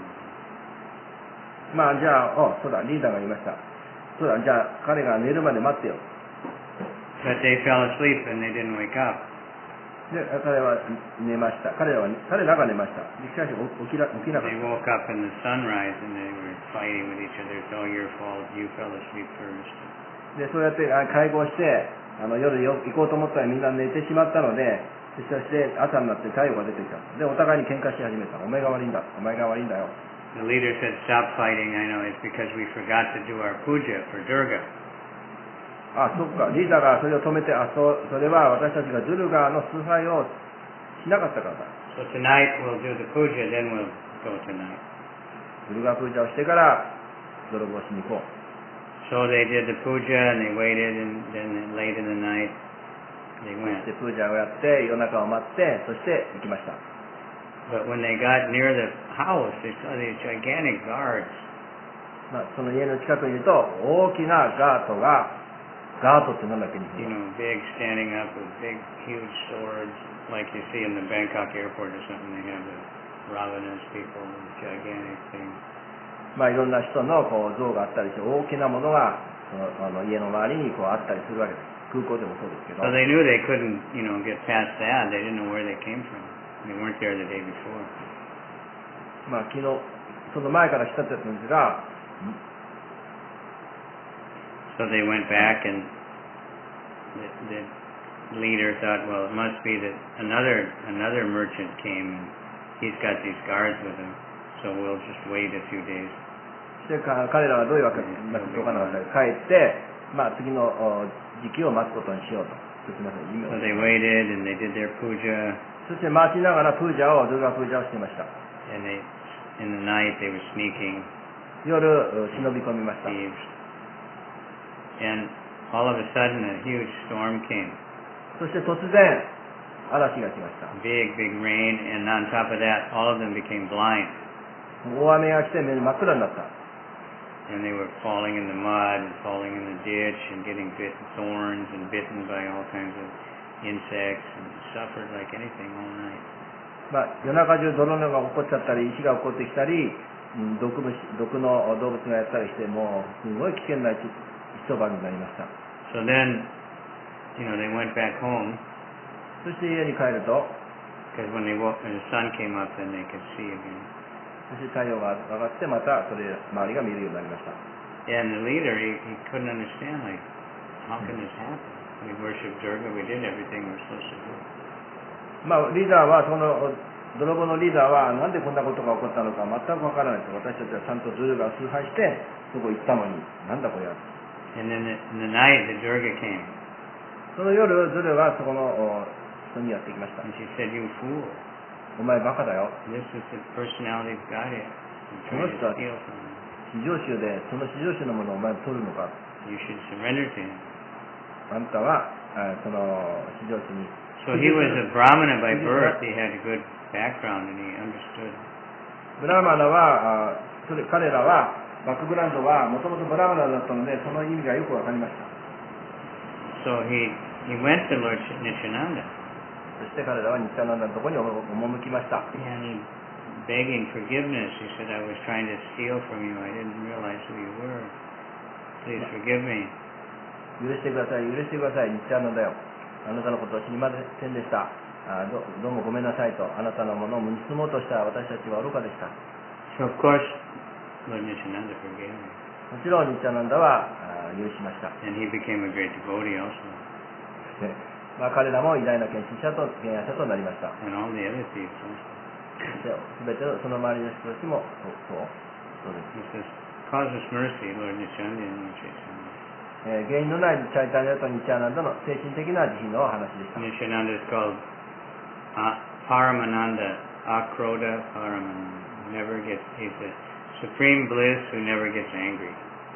じゃあ、そうだ、リーダーが言いました。そうだ、じゃあ彼が寝るまで待ってよ。 But they fell asleep and they didn't wake up. で、彼は寝ました。彼らが寝ました。しかし起きなかっ They た。 woke up in the sunrise and they were fighting with each other. It's all your fault. You fell asleep first. で、そうやって会合して、夜行こうと思ったらみんな寝てしまったので、 そして朝になって太陽が出てきた。で、お互いに喧嘩し始めた。お前が悪いんだ。お前が悪いんだよ。 The leader said, "Stop fighting. I know it's because we forgot to do our puja for Durga." あ、そっか。リーダーがそれを止めて、それは私たちがドゥルガーの崇拝をしなかったからだ。 So tonight we'll do the puja, then we'll go tonight. ドゥルガープージャをしてから泥棒しに行こう。 So they did the puja and they waited, and then late in the night they そ went. してプージャをやって夜中を待ってそして行きました。 But when they got near the house, they saw these gigantic guards. その家の近くにいると大きなガートってなんだっけ日 You 本語 know, big, standing up with big, huge swords, like you see in the Bangkok airport or something. They have the ravenous people, gigantic things. いろんな人のこう像があったりして大きなものがその家の周りにこうあったりするわけです。空港でもそうですけど So they knew they couldn't, get past that. They didn't know where they came from. They weren't there the day before. 昨日その前から来た人たちが So they went back, and the leader thought, well, it must be that another merchant came, and he's got these guards with him. So we'll just wait a few days. して彼らはどういうわけかどうかなかった帰って次の時期を待つことにしようと。すみません。 So they waited, and they did their puja, そして待ちながらドゥルガープージャをしていました。 and in the night they were sneaking 夜忍び込みました。 thieves. And all of a sudden a huge storm came. そして突然嵐が来ました。 Big, big rain, and on top of that, all of them became blind. 大雨が来て目真っ暗になった。 And they were falling in the mud, and falling in the ditch, and getting thorns, and bitten by all kinds of insects, and suffered like anything all night. 夜中中泥のが起こっちゃったり石が起こってきたり、毒の動物がやったりしてもうすごい危険な一晩になりました。 So then, they went back home, そして家に帰ると because when the sun came up, then they could see again. そして太陽が上がってまたそれ周りが見えるようになりました。 And the leader, he couldn't understand, like, how can this happen? We worship Durga, we did everything we're supposed to do. リーダーはその泥棒のリーダーはなんでこんなことが起こったのか全くわからないと。私たちはちゃんとドゥルガーを崇拝してそこ行ったのになんだこれは。 And then in the night, the Durga came, その夜ドゥルがそこの人にやってきました。 and she said, "You fool, お前バカだよ。 this is the personality of Godhead. You're trying to steal from him. 至上主でその至上主のものをお前取るのか。 You should surrender to him." あんたはその至上主に。 So he was a Brahmana by birth. He had a good background, and he understood. ブラーマナは彼らはバックグラウンドはもともとブラーマナだったのでその意味がよくわかりました。 So he went to Lord Nityananda, そして彼らはニッチャナンダのところに赴きました。 and he begging forgiveness. He said, "I was trying to steal from you. I didn't realize who you were. Please forgive me." 許してください、許してください、ニッチャナンダよ。あなたのことを知りませんでした。どうもごめんなさいと。あなたのものを盗もうとした私たちは愚かでした。 So of course, Lord Nityananda forgave me, もちろんニッチャナンダは許しました。 and he became a great devotee also, で彼らも偉大な献身者と敬愛者となりました。 and all the other thieves also. すべてのその周りの人たちもそうです。 He says, "Cause us mercy, Lord Nityananda and Chaitanya." 原因のないチャイタニアとニッチャナンダの精神的な慈悲の話でした。 Nityananda is called Paramananda, Akroda Paramananda. He's the supreme bliss who never gets angry.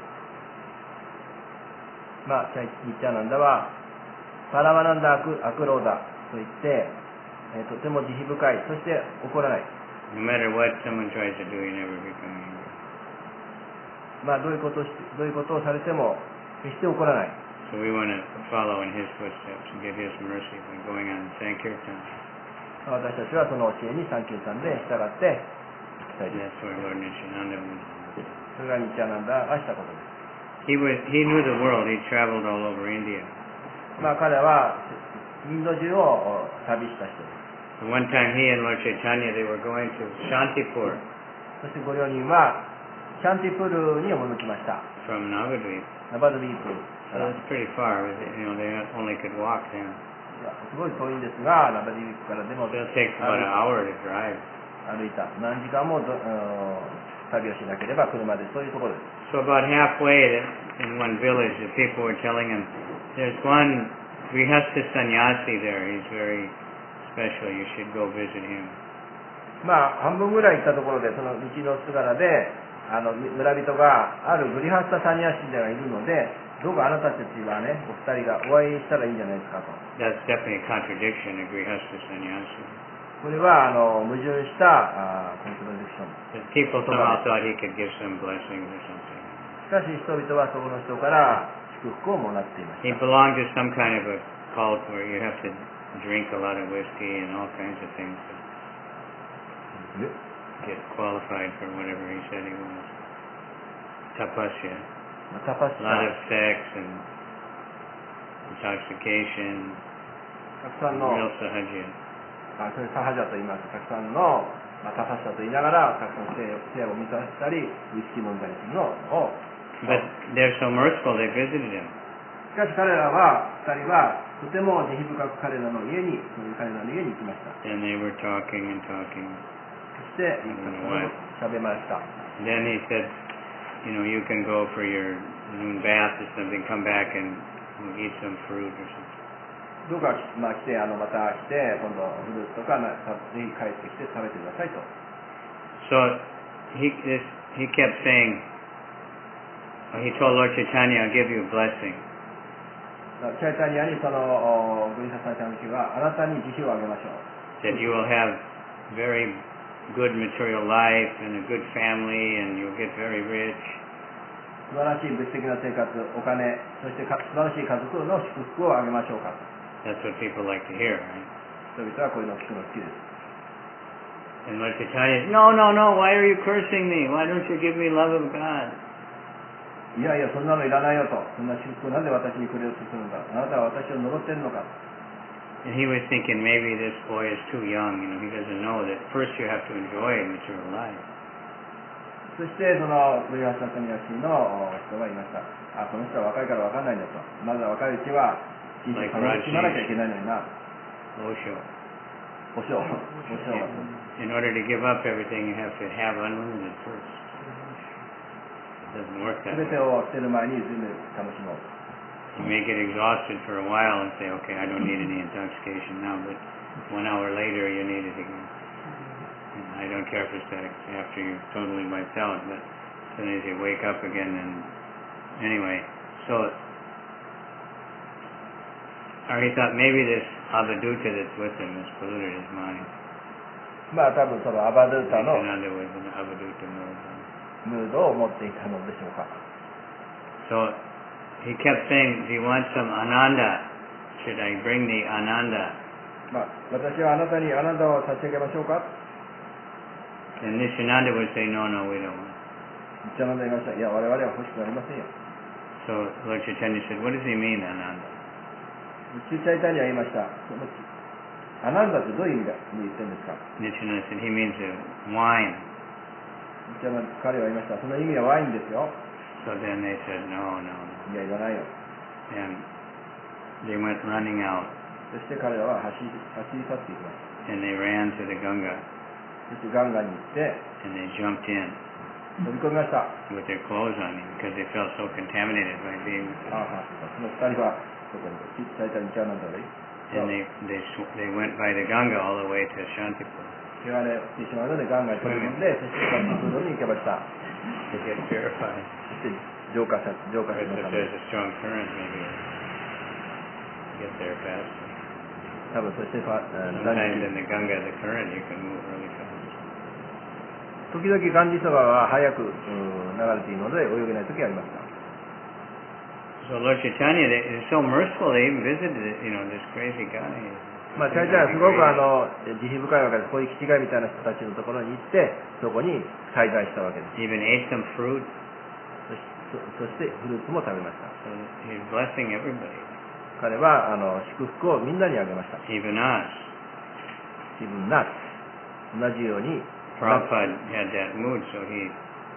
ニッチャナンダはパラマナンダアクローダといって、とても慈悲深い、そして怒らない。 No matter what someone tries to do, he never becomes angry. どういうことをされても決して怒らない。 So we want to follow in his footsteps and get his mercy by going on Sankirtan. 私たちはその教えにサンキューさんで従っていきたい And で that's where Lord Nityananda was. す。それがニッチャナンダがしたことです。 He knew the world. He traveled all over India. 彼はインド中を旅した人です。 One time he and Lord Chaitanya, they were going to Shantipur そしてご両人はシャンティプールに赴きました。 from Navadvip. ナバドビープ So it's pretty far. They only could walk then. すごい遠いんですが、ナバディビックからでも Still takes about an hour to drive. 歩いた何時間も旅をしなければ車でそういうところです。 So about halfway in one village, the people were telling him, there's one Grihastha sannyasi there. He's very special. You should go visit him. まあ半分ぐらい行ったところでその道のすがらで村人があるグリハスタサニアシでがいるので、どうかあなたたちはね、お二人がお会いしたらいいんじゃないですかと。 That's definitely a contradiction to Grihastha sannyasi. これは矛盾したコントラディクション。 But people somehow thought he could give some blessings or something. しかし人々はそこの人から祝福をもらっていまし He た。 belonged to some kind of a cult where you have to drink a lot of whiskey and all kinds of things to get qualified for whatever he said he was. Tapasya. タパシ A lot ャ of sex and intoxication. たくさんの Real sahaja. それサハジャと言います。たくさんの、タパシャと言いながらたくさん性を満たしたりウイスキー飲んだりするのを。 But they're so merciful, they visited him. しかし彼らは二人はとても慈悲深く彼らの家に彼らの家に行きました。 And they were talking and talking. そして喋りました。 Then he said, you know, you can go for your noon bath or something, come back and eat some fruit or something. どうか来てまた来て今度フルーツとかぜひ帰ってきて食べてくださいと。 So he kept saying, he told Lord Chaitanya, I'll give you a blessing. チャイタニアにそのグリササチャンキはあなたに慈悲をあげましょう。 That you will have very good material life and a good family and you'll get very rich. 素晴らしい物質的な生活、お金、そして素晴らしい家族の祝福をあげましょうか。 That's what people like to hear, right? 人々はこういうのを聞くの好きです。 And Lord Chaitanya said, no, no, no, why are you cursing me? Why don't you give me love of God? いやいや、そんなのいらないよと。そんな祝福をなんで私にくれようとするんだ。あなたは私を呪ってるのか。 And he was thinking maybe this boy is too young, you know, he doesn't know that first you have to enjoy material life. そしてそのグリハササニアシの人がいました。この人は若いから分かんないんだと。まずは若いうちは人生楽しまなきゃいけないのにな。 Osho. おしょう。 In order to give up everything, you have to have unlimited first. It doesn't work す that べて way. を捨てる前に全部楽しもう。 You may get exhausted for a while and say, okay, I don't need any intoxication now, but 1 hour later you need it again. And I don't care if it's after you're totally wiped out, but as soon as you wake up again, and anyway, so or he thought maybe this Avaduta that's with him has polluted his mind. まあ多分そのアバドゥータの Ananda was an Avaduta mood. ムードを持っていたのでしょうか。 So he kept saying, do you want some Ananda? Should I bring the Ananda? まあ私はあなたにあなたを差し上げましょうか。 And Nishananda would say, no, no, we don't want. ニッチャナンダ言いました。いや我々は欲しくありませんよ。 So Lord Chaitanya said, what does he mean, Ananda? チュチャイタニは言いました。そのアナンダってどういう意味だ言ってるんですか。 Nishananda said, he means wine. ニッチャナ彼は言いました。その意味はワインですよ。 So then they said, no, no. いやいらないよ。 And they went running out, そして彼らは走り去っていきました。 and they ran to the Ganga, そしてガンガンに行って and they jumped in 飛び込みました。 with their clothes on because they felt so contaminated by being with him. その二人はそこにチャイタニチャナンダで And they went by the Ganga all the way to Shantipur 汚れてしまうのでガンガンに飛び込んで、そしてシャンティプールに行けました。 to get purified. そして浄化し But のた if め there's a strong current, maybe get there faster. 多分そして Sometimes in the Ganga, the current, you can move really fast. 時々ガンジそばは早く流れているので泳げない時がありました。 So Lord Chaitanya, they're so merciful, they even visited, this crazy guy. まあ、チャイタンはすごく慈悲深いわけです。こういう気違いみたいな人たちのところに行って、そこに滞在したわけです。 Even ate some fruit. そしてフルーツも食べました。 So he's blessing everybody, 彼は祝福をみんなにあげました。 even us. 自分な同じように Prabhupada had that mood, so he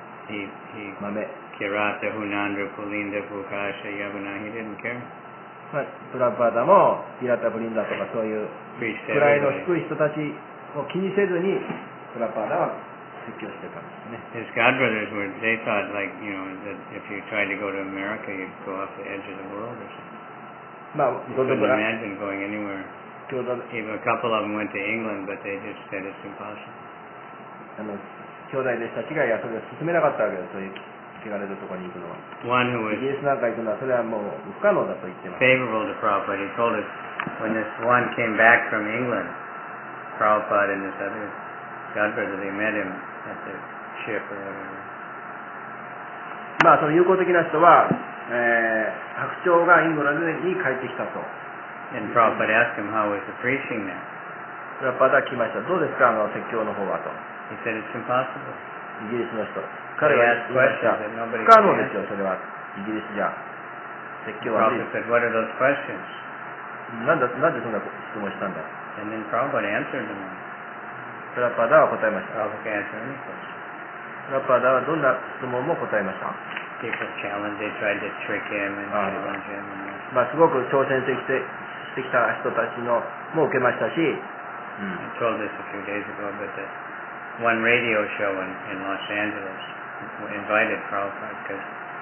豆、 Kirata, Hunandra, Pulinda, Pukasha, Yavana, he didn't care. まあ、プラパーダもピラタ・ブリンダとかそういう preached to 位の everybody. 低い人たちを気にせずにプラパーダは説教してたんですね。 His godbrothers were, they thought like, that if you tried to go to America, you'd go off the edge of the world or something. まあ、 They ゴド couldn't ブラ imagine going anywhere. 兄弟 Even a couple of them went to England, but they just said it's impossible. 兄弟弟子たちがそれを進めなかったわけです。そういう汚れたところに行くのは。 One who イ was ギリスなんか行くのはそれはもう不可能だと言ってます。 favorable to Prabhupada, he told us when this one came back from England, Prabhupada and this other godbrother, they met him at the ship or whatever. まあその友好的な人は、白鳥がイングランドに帰ってきたと。 And Prabhupada asked him how was the preaching there. プラパーダ来ました。どうですか説教の方はと。 He said it's impossible. イギリスの人。彼は They asked 言いました。 questions that nobody 不可能 could ですよ、それは。イギリスじゃ。説教 The は無理 Prabhupada said, what are those questions? なんでそんな質問したんだ。 And then Prabhupada answered them. プラパーダは答えました。 Prabhupada can answer any question. プラパーダはどんな質問も答えました。 People challenged, they tried to trick him and Ah. challenge him. And まあすごく挑戦してきた人たちのも受けましたし、 I told this a few days ago, but the one radio show in Los Angeles invited Prabhupada because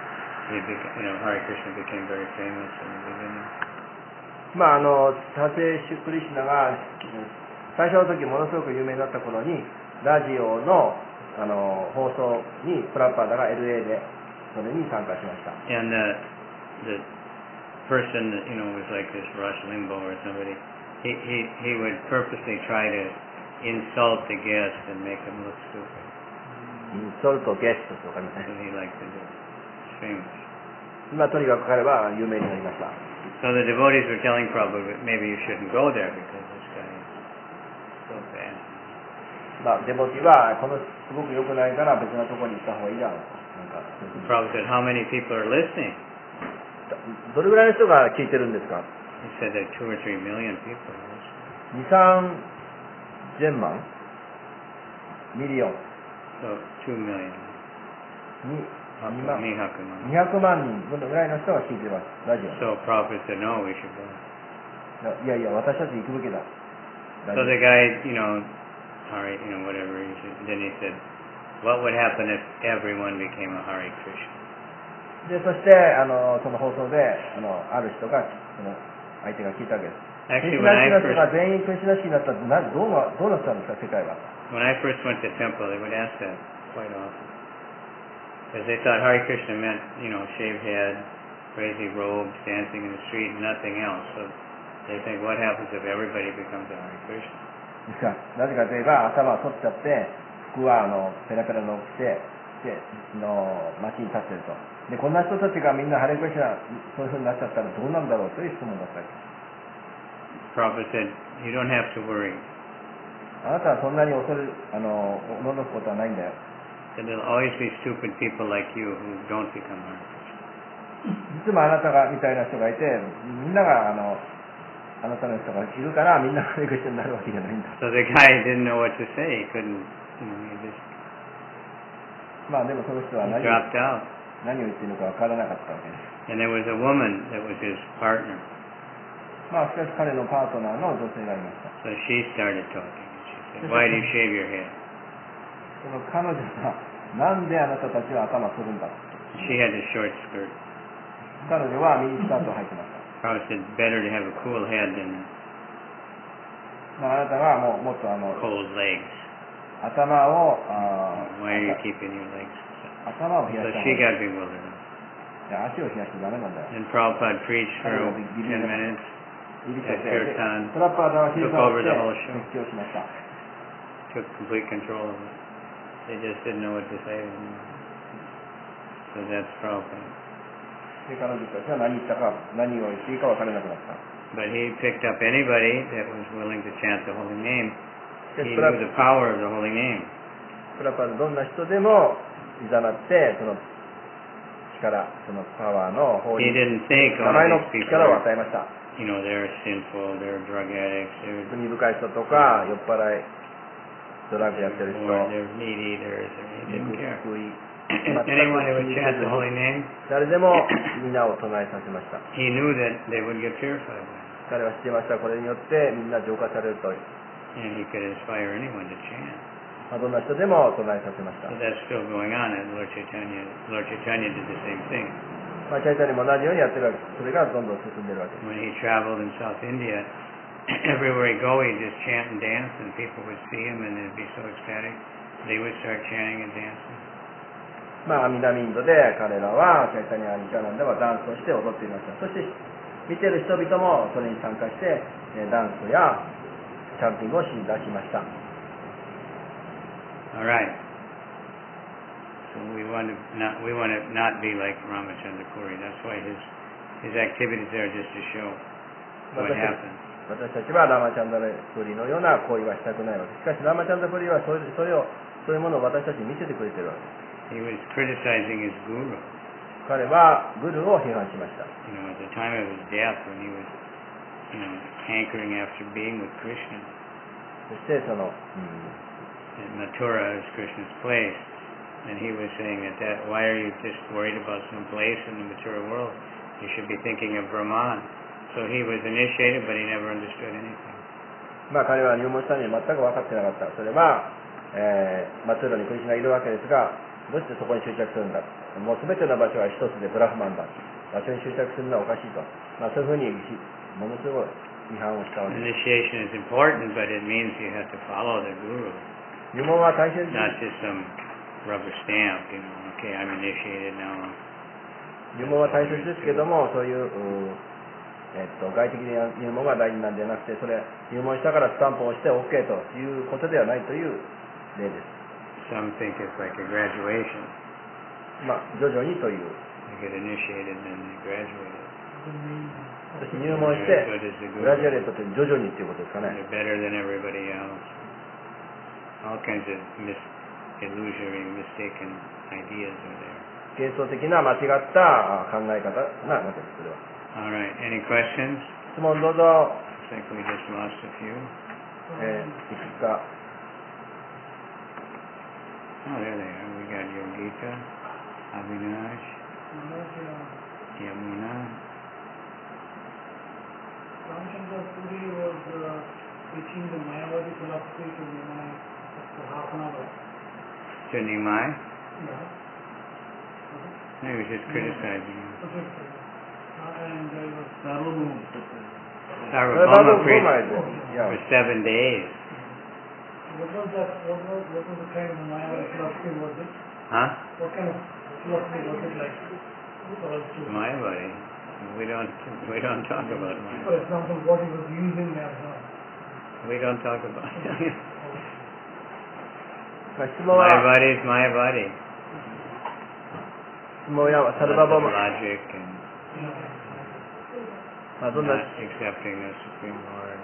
Hare Krishna became very famous in the beginning. まあタテシュクリシナが最初の時ものすごく有名になった頃にラジオの放送にプラパーダが LA でそれに参加しました。 And the person that was like this Rush Limbaugh or somebody, he would purposely try to insult the guest and make him look stupid. インソルトゲストとかみたい That's な。 what he liked to do. He's famous. まあとにかく彼は有名になりました。 So the devotees were telling Prabhupada, maybe you shouldn't go there because this guy is so bad. まあデボティはこのすごく良くないから別なところに行った方がいいだろうと。なんかそういうふうに Prabhupada said, how many people are listening? どれぐらいの人が聞いてるんですか He said that 2 or 3 million people are listening. 2、3千万ミリオン So 2 million. に2 200 万 man. 200万人ぐらいの人が聞いてます、ラジオ。 So Prabhupada said, no, we should go. いやいや、私たち行くべきだ。ラジ So オ the guy, Hari, whatever, then he said, what would happen if everyone became a Hare Krishna? でそしてその放送である人がその相手が聞いたわけです。ク Actually, リシ when ナ I シーの人が first 全員クリシナシーになったらどうなったんですか、世界は。 when I first went to temple, they would ask that quite often. Because they thought Hare Krishna meant, shaved head, crazy robes, dancing in the street, nothing else. So they think, what happens if everybody becomes a Hare Krishna? ですからなぜかといえば頭を取っちゃって服はペラペラの着て街に立ってると。でこんな人たちがみんなハレクリシナそういうふうになっちゃったらどうなんだろうという質問だったわけです。 Prabhupada said, you don't have to worry. あなたはそんなに恐れおののくことはないんだよ。 That there'll always be stupid people like you who don't become Hare Krishna. いつもあなたがみたいな人がいてみんながあなたの人がいるからみんなハレクリシナになるわけじゃないんだ。 So the guy didn't know what to say. He couldn't, he just まあでもその人は he 何を dropped out. 言ってるのかわからなかったわけです。 And there was a woman that was his partner. まあしかし彼のパートナーの女性がいました。 So she started talking. She said, why do you shave your head? その彼女がなんであなたたちは頭するんだ。 She had a short skirt. 彼女はミニスカートを履いてました。 Prabhupada said, better to have a cool head than まあ、あなたがもっと cold legs. 頭を Why are you keeping your legs? 頭を冷 So やした方が she いい。 got bewildered. いや足を冷やしちゃダメなんだよ。 And Prabhupada preached for 10 minutes. 入り口で Kirtan プラッパーダはヒー took ザー over を the して whole show. 説教しました。 Took complete control of it. They just didn't know what to say. So that's Prabhupada. で彼女たちは何を言っていいか分からなくなった。 But he picked up anybody that was willing to chant the holy name. で He プラ knew the power of the holy name. ッパーダどんな人でもいざなってその力、そのパワーの方 He に didn't think 名 all 前の these people 力を are, 与えました。 they're sinful, they're drug addicts, they're 罪深い人とか酔っ払い、ドラッグやってる人、 poor, they're meat eaters. He 肉 didn't care. 食い、 anyone who would chant the holy name, 誰でも皆を唱えさせました。 he knew that they would get purified by it. 彼は知っていました。これによってみんな浄化されると、 And he could inspire anyone to chant. どんな人でも唱えさせました。 So that's still going on, and Lord Chaitanya did the same thing. チャイタニも同じようにやってるわけです。それがどんどん進んでいるわけです。 When he traveled in South India, everywhere he'd go, he'd just chant and dance, and people would see him, and they'd be so ecstatic. They would start chanting and dancing. 南インドで彼らはチャイタニア・ニチャナンダはダンスをして踊っていました。そして見ている人々もそれに参加してダンスやチャンティングをしだしました。 All right. So we want to not be like Ramachandra Puri. That's why his activities there are just to show what happened. 私たちはラマチャンダルプリのような行為はしたくないわけです。しかしラマチャンダプリはそういうものを私たちに見せてくれているわけです。 He was criticizing his guru. 彼はグルを批判しました。 At the time of his death, when he was, hankering after being with Krishna. そして And Mathura is Krishna's place. And he was saying that why are you just worried about some place in the Mathura world? You should be thinking of Brahman. So he was initiated, but he never understood anything. 彼は入門したのに全く分かってなかった。それは、マトゥーラにクリシュナがいるわけですが、どうしてそこに執着するんだ。もう全ての場所は一つでブラフマンだ。場所に執着するのはおかしいと。そういうふうにものすごい批判をしたわけです。 Initiation is important, but it means you have to follow the guru. 入門は大切です。 Not just some rubber stamp, okay, I'm initiated now. 入門は大切ですけども、そういう、外的な入門が大事なんじゃなくて、それ入門したからスタンプを押して OK ということではないという例です。 Some think it's like a graduation. 徐々にという。 They get initiated and then they graduate. そして入門してグラジュアレートという徐々にということですかね。 They're better than everybody else. All kinds of illusory, mistaken ideas are there. 幻想的な間違った考え方なわけです。それは。 All right. Any questions? 質問どうぞ。 I think we just lost a few. いくつか。 Oh, there they are. We got Yogita, Avinash, Yamuna. Ramchandra Puri was teaching the Mayavadi philosophy to Nimai for half an hour. To Nimai? Yeah. He was just criticizing him. And there was Sarvabhauma. Sarvabhauma preached Yeah. for 7 days. What was that? What was the kind of Mayavadi philosophy was it? Huh? What kind of philosophy was it like for us to? Mayavadi. We don't talk about Mayavadi. For example, what he was using as We don't talk about it. 質問は Mayavadi is Mayavadi. 質問やサル Lots バ of バマ logic and どんな not accepting the Supreme Lord.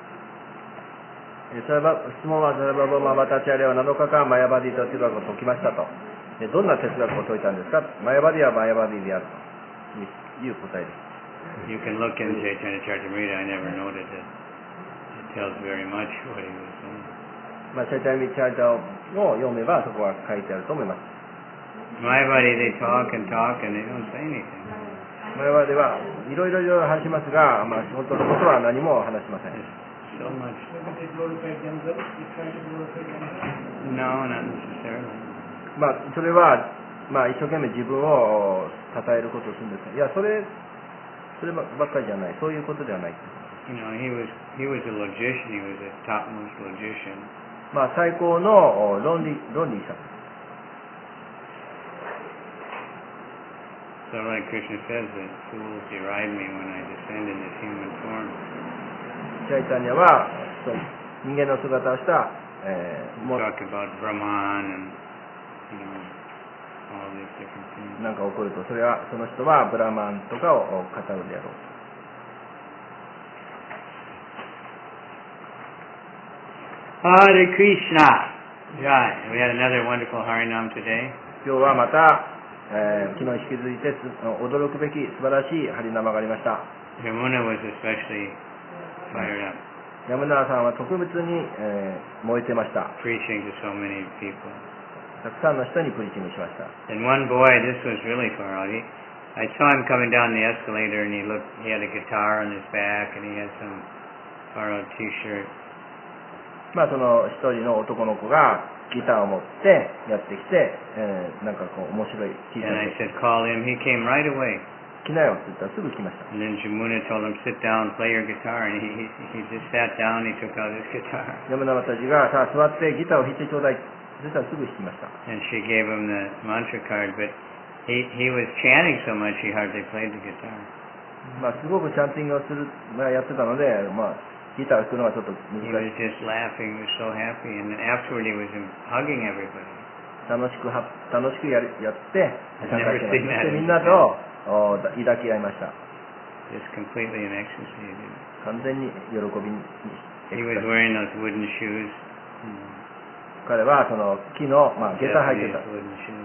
質問はサルババマバタチャリは7日間マヤバディと哲学を解きましたと。どんな哲学を解いたんですか。マヤバディはマヤバディであるという答えです。 You can look in Chaitanya Charitamrita. I never noted it. It tells very much what he was saying. チャイタミチャイタを読めばそこは書いてあると思います。 Mayavadi, they talk and talk and they don't say anything. マヤバディはいろいろ話しますが、本当のことは何も話しません。 So much. maybe they glorify themselves, they try to glorify themselves. No, not necessarily. それは、一生懸命自分を称えることをするんですが、いや、そればっかりじゃない、そういうことではない。 He was a logician. He was a topmost logician. 最高の論理者。 So like Krishna says that fools deride me when I descend in this human form. チャイタニャはそう人間の姿をした、 We talk about Brahman and all these different things. なんか起こると、その人はブラマンとかを語るであろう。 Hare Krishna. Right. We had another wonderful Harinam today. 今日はまた、昨日引き続いて驚くべき素晴らしいハリナマがありました。 Yamuna was especially fired up, 山村さんは特別に、燃えてました。 preaching to so many people. たくさんの人にプリーチングしました。 And one boy, this was really far out. I saw him coming down the escalator, and he had a guitar on his back, and he had some far out T-shirt. まあその一人の男の子がギターを持ってやってきて、なんかこう面白い T シ And I ャツ said, call him. He came right away. 着なよって言ったらすぐ来ました。 And then Jamuna told him, sit down, play your guitar. And he just sat down, he took out his guitar. 山田たちがさあ座ってギターを弾いてちょうだい。そしたらすぐ弾きました。 And she gave him the mantra card, but he was chanting so much he hardly played the guitar. まあすごくチャンティングをする、まあ、やってたので、まあギターを弾くのはちょっと He 難 was しい。 just laughing, he was so happy. And then afterward he was hugging everybody. 楽しくやって参加してま Never seen した。 that そしてみんなと抱き合いました。 Just completely in ecstasy. 完全に喜びに He was wearing those wooden shoes. 彼はその木の、まあ、下駄履いて Japanese た。 wooden shoes.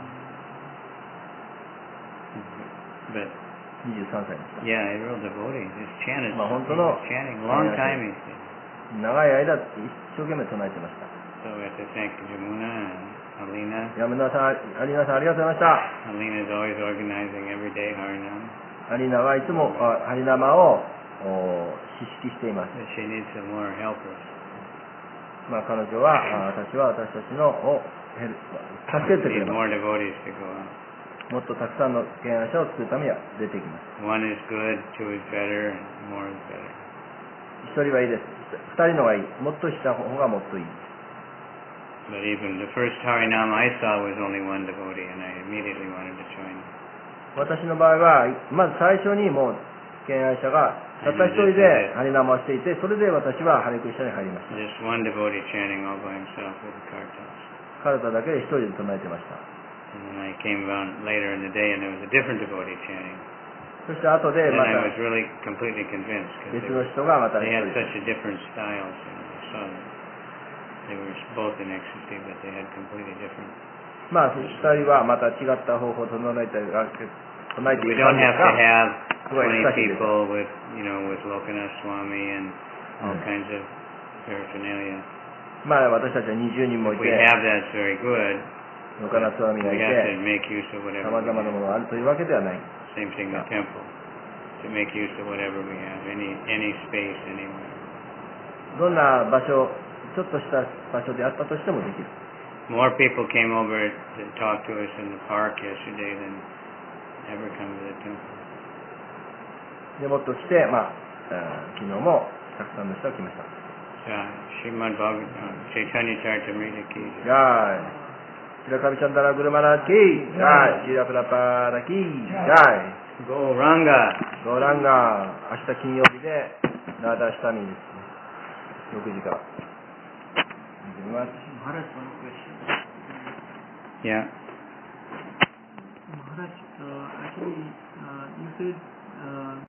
But 23歳でした。 yeah, a real devotee. Just chanted. Ma, He honto no. was chanting a long time. He said. 長い間一生懸命唱えてました。 So we have to thank Jamuna and Alina. 山田さん、アリーナさんありがとうございました。 Alina is always organizing every day Harinam. アリーナはいつもハリナマを指揮しています。 But she needs some more helpers. まあ、彼女は私たちのを助けてく Need れま more devotees to go out. す。もっとたくさんの敬愛者を作るためには出てきます。 One is good, two is better, and more is better. 一人はいいです。二人のがいい。もっとした方がもっといい。 But even the first Harinam I saw was only one devotee, and I immediately wanted to join. 私の場合は、まず最初にもう敬愛者がたった一人でハリナマをしていて、それで私はハレクリシャに入りました。 Just one devotee chanting all by himself with the kartals. カルタだけで一人で唱えてました。 And then I came around later in the day, and there was a different devotee chanting. そして後で Then ま I た was really completely convinced 別 because の人がまた they 一 had 人 such a different styles. I saw them. They were both in ecstasy, but they had completely different. まあ、二人はまた違った方法を唱えてい We る don't んで have す to が、 have すごい 20 親しいです。 people with, with Lokanath Swami and all kinds of paraphernalia. まあ、私たちは20人もい If we て、 have that, it's very good. ヨカナツワミが We い have to て、 make use of さ whatever ま we ざまなも have. のがあるというわけではない。 Same thing with temple. To make use of whatever we have, any space, anywhere. どんな場所、ちょっとした場所であったとしてもできる。 More people came over to talk to us in the park yesterday than ever come to the temple. でもっと来て、まあ、昨日もたくさんの人が来ました。 Srimad Bhagavatam, Chaitanya Charitamrita ki. ジャイ。白神チャンダラグルマラキー、ジャイ。シーラプラパーラキー、ジャイ。 Go Ranga. ゴーランガー、明日金曜日で、ラーダーシタミですね。6時から。見てみます。 Maharaj, one question. Yeah. Maharaj, actually, you said